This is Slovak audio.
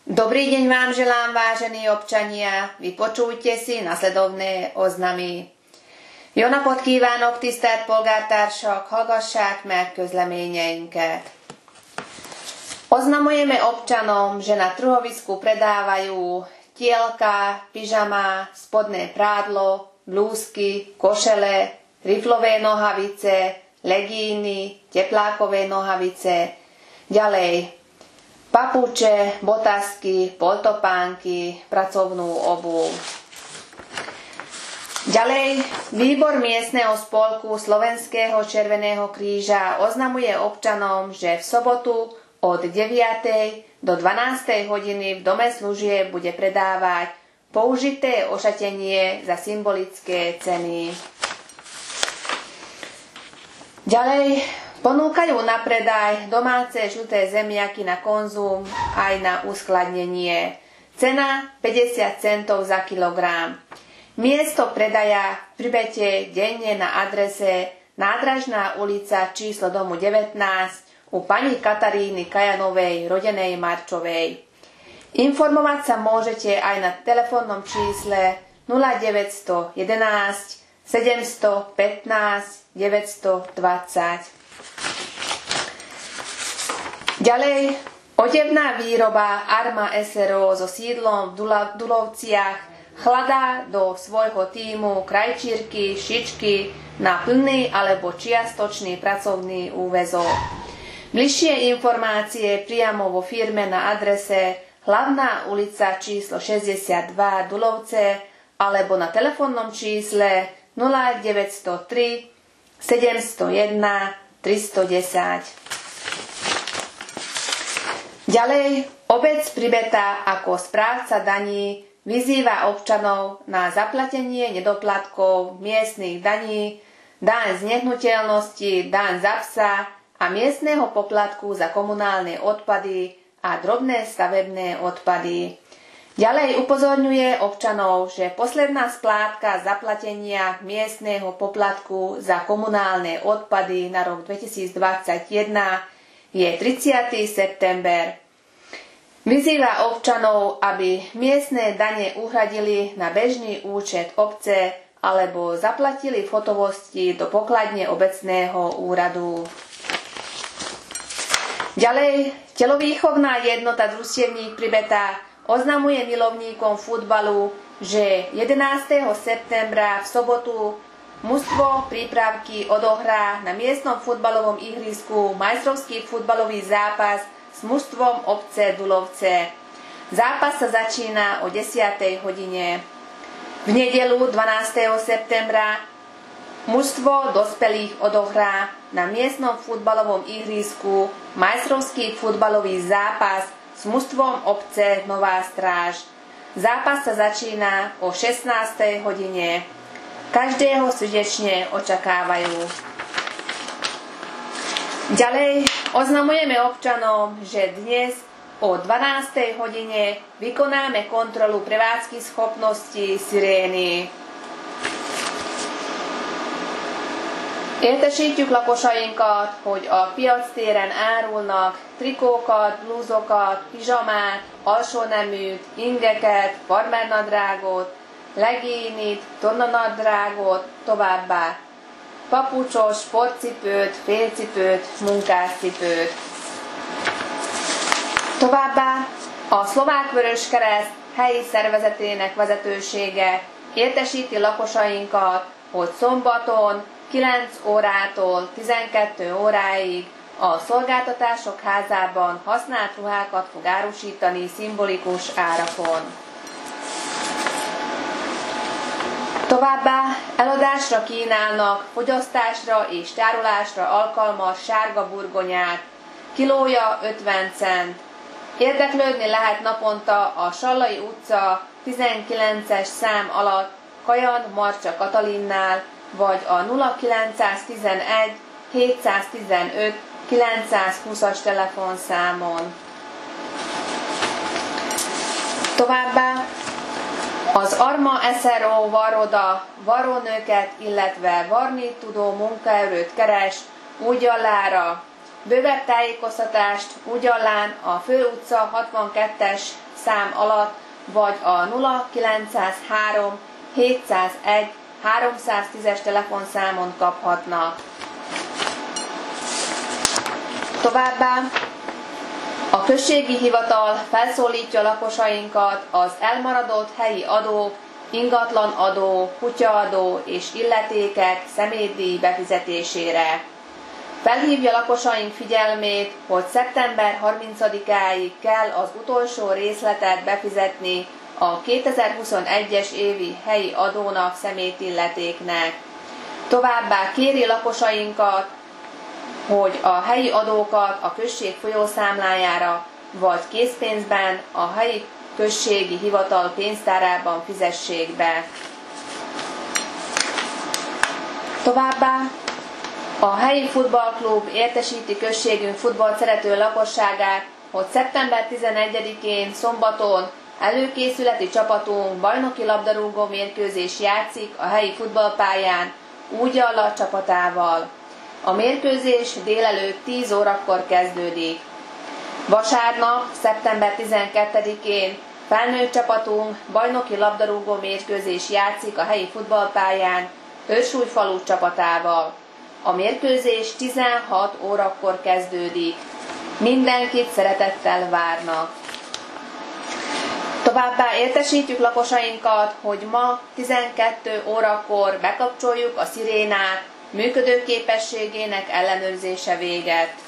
Dobrý deň vám želám, vážení občania. Vypočujte si nasledovné oznamy. Jó napot kívánok, tisztelt polgártársak, hallgassák meg közleményeinket. Oznamujeme občanom, že na trhovisku predávajú tielka, pyžama, spodné prádlo, blúzky, košele, riflové nohavice, legíny, teplákové nohavice, ďalej papuče, botasky, poltopánky, pracovnú obuv. Ďalej, výbor miestneho spolku Slovenského Červeného kríža oznamuje občanom, že v sobotu od 9. do 12. hodiny v dome služieb bude predávať použité ošatenie za symbolické ceny. Ďalej, ponúkajú na predaj domáce žlté zemiaky na konzum aj na uskladnenie. Cena 50 centov za kilogram. Miesto predaja pribete denne na adrese Nádražná ulica číslo domu 19 u pani Kataríny Kajanovej, rodenej Marčovej. Informovať sa môžete aj na telefónnom čísle 0911 715 920. Ďalej, odevná výroba Arma SRO so sídlom v Dulovciach hľadá do svojho tímu krajčírky, šičky na plný alebo čiastočný pracovný úväzok. Bližšie informácie priamo vo firme na adrese Hlavná ulica číslo 62 Dulovce alebo na telefónnom čísle 0903 701 310. Ďalej, obec Pribeta ako správca daní vyzýva občanov na zaplatenie nedoplatkov miestnych daní, daň z nehnuteľnosti, daň za psa a miestneho poplatku za komunálne odpady a drobné stavebné odpady. Ďalej upozorňuje občanov, že posledná splátka zaplatenia miestneho poplatku za komunálne odpady na rok 2021 je 30. september. Vyzýva občanov, aby miestne dane uhradili na bežný účet obce alebo zaplatili v hotovosti do pokladne obecného úradu. Ďalej, telovýchovná jednota Družstevník Pribeta oznamuje milovníkom futbalu, že 11. septembra v sobotu mužstvo prípravky odohrá na miestnom futbalovom ihrisku majstrovský futbalový zápas s mužstvom obce Dulovce. Zápas sa začína o 10. hodine. V nedeľu 12. septembra mužstvo dospelých odohrá na miestnom futbalovom ihrisku majstrovský futbalový zápas s mužstvom obce Nová Stráž. Zápas sa začína o 16. hodine. Každého srdečne očakávajú. Ďalej oznamujeme občanom, že dnes o 12. hodine vykonáme kontrolu prevádzky schopnosti sirény. Értesítjük lakosainkat, hogy a piactéren árulnak trikókat, blúzokat, pizsamát, alsóneműt, ingeket, farmernadrágot, legínit, tornanadrágot, továbbá papucsos, sportcipőt, félcipőt, munkáscipőt. Továbbá a Szlovák Vöröskereszt helyi szervezetének vezetősége értesíti lakosainkat, hogy szombaton 9 órától 12 óráig a Szolgáltatások Házában használt ruhákat fog árusítani szimbolikus árakon. Továbbá eladásra kínálnak fogyasztásra és tárolásra alkalmas sárga burgonyát, kilója 50 cent. Érdeklődni lehet naponta a Sallai utca 19-es szám alatt Kajan Marcsa Katalinnál, vagy a 0911 715 920-as telefonszámon. Továbbá az Arma SRO varroda varrónőket, illetve varni tudó munkaerőt keres Úgyallára. Bővebb tájékoztatást Úgyallán a Főutca 62-es szám alatt, vagy a 0903 701 310-es telefonszámon kaphatnak. Továbbá a községi hivatal felszólítja lakosainkat az elmaradott helyi adók, ingatlanadó, kutyaadó és illetékek személydíj befizetésére. Felhívja lakosaink figyelmét, hogy szeptember 30-áig kell az utolsó részletet befizetni a 2021-es évi helyi adónak, szemétilletéknek. Továbbá kéri lakosainkat, hogy a helyi adókat a község folyószámlájára vagy készpénzben a helyi községi hivatal pénztárában fizessék be. Továbbá a helyi futballklub értesíti községünk futballt szerető lakosságát, hogy szeptember 11-én szombaton előkészületi csapatunk bajnoki labdarúgó mérkőzés játszik a helyi futballpályán Úgyalla csapatával. A mérkőzés délelőtt 10 órakor kezdődik. Vasárnap, szeptember 12-én felnőtt csapatunk bajnoki labdarúgó mérkőzés játszik a helyi futballpályán Ősújfalu csapatával. A mérkőzés 16 órakor kezdődik. Mindenkit szeretettel várnak. Továbbá értesítjük lakosainkat, hogy ma 12 órakor bekapcsoljuk a szirénát, működőképességének ellenőrzése véget.